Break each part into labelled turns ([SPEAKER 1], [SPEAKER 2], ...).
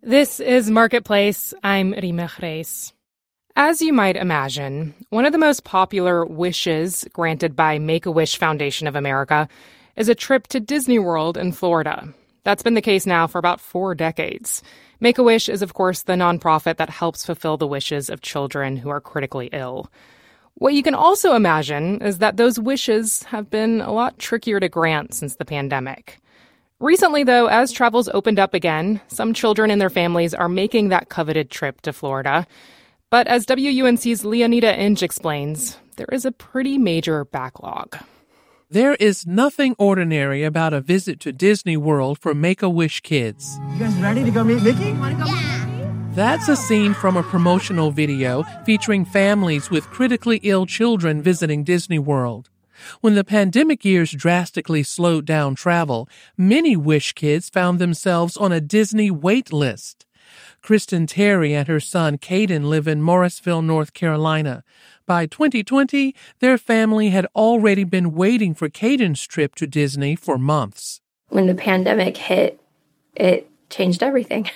[SPEAKER 1] This is Marketplace. I'm Rima Reis. As you might imagine, one of the most popular wishes granted by Make-A-Wish Foundation of America is a trip to Disney World in Florida. That's been the case now for about 4 decades. Make-A-Wish is, of course, the nonprofit that helps fulfill the wishes of children who are critically ill. What you can also imagine is that those wishes have been a lot trickier to grant since the pandemic. Recently, though, as travel's opened up again, some children and their families are making that coveted trip to Florida. But as WUNC's Leonida Inge explains, there is a pretty major backlog.
[SPEAKER 2] There is nothing ordinary about a visit to Disney World for Make-A-Wish kids.
[SPEAKER 3] You guys ready to go meet Mickey? Want to go meet Mickey?
[SPEAKER 2] That's a scene from a promotional video featuring families with critically ill children visiting Disney World. When the pandemic years drastically slowed down travel, many Wish kids found themselves on a Disney wait list. Kristen Terry and her son Caden live in Morrisville, North Carolina. By 2020, their family had already been waiting for Caden's trip to Disney for months.
[SPEAKER 4] When the pandemic hit, it changed everything.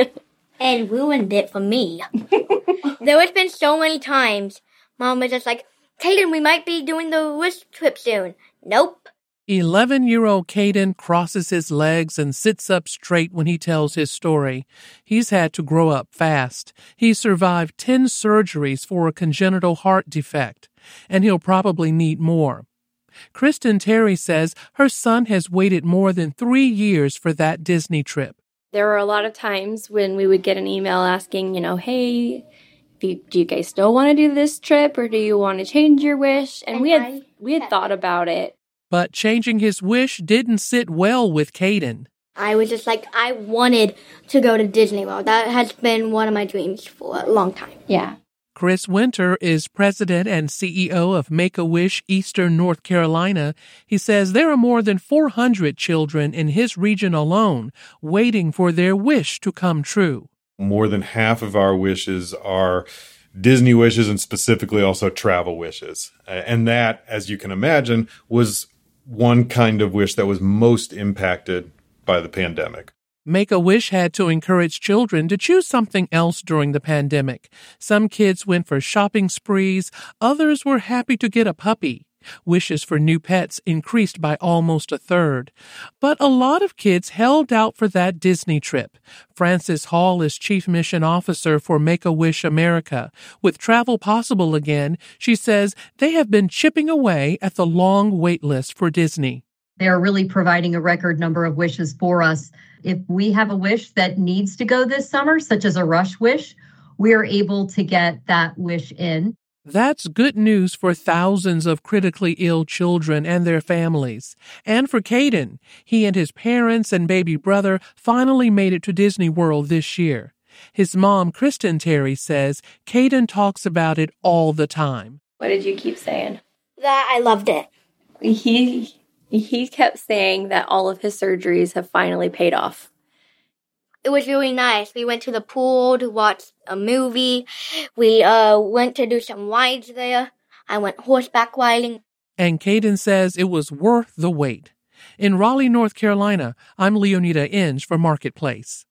[SPEAKER 5] And ruined it for me. There has been so many times Mom was just like, Caden, we might be doing the Wish trip soon. Nope.
[SPEAKER 2] 11-year-old Caden crosses his legs and sits up straight when he tells his story. He's had to grow up fast. He survived 10 surgeries for a congenital heart defect, and he'll probably need more. Kristen Terry says her son has waited more than 3 years for that Disney trip.
[SPEAKER 4] There were a lot of times when we would get an email asking, hey, do you guys still want to do this trip, or do you want to change your wish? And we had thought about it.
[SPEAKER 2] But changing his wish didn't sit well with Caden.
[SPEAKER 5] I was just like, I wanted to go to Disney World. That has been one of my dreams for a long time.
[SPEAKER 4] Yeah.
[SPEAKER 2] Chris Winter is president and CEO of Make-A-Wish Eastern North Carolina. He says there are more than 400 children in his region alone waiting for their wish to come true.
[SPEAKER 6] More than half of our wishes are Disney wishes and specifically also travel wishes. And that, as you can imagine, was one kind of wish that was most impacted by the pandemic.
[SPEAKER 2] Make-A-Wish had to encourage children to choose something else during the pandemic. Some kids went for shopping sprees. Others were happy to get a puppy. Wishes for new pets increased by almost a third. But a lot of kids held out for that Disney trip. Frances Hall is Chief Mission Officer for Make-A-Wish America. With travel possible again, she says they have been chipping away at the long wait list for Disney.
[SPEAKER 7] They're really providing a record number of wishes for us. If we have a wish that needs to go this summer, such as a rush wish, we are able to get that wish in.
[SPEAKER 2] That's good news for thousands of critically ill children and their families. And for Caden, he and his parents and baby brother finally made it to Disney World this year. His mom, Kristen Terry, says Caden talks about it all the time.
[SPEAKER 4] What did you keep saying?
[SPEAKER 5] That I loved it.
[SPEAKER 4] He kept saying that all of his surgeries have finally paid off.
[SPEAKER 5] It was really nice. We went to the pool to watch a movie. We went to do some rides there. I went horseback riding.
[SPEAKER 2] And Caden says it was worth the wait. In Raleigh, North Carolina, I'm Leonida Inge for Marketplace.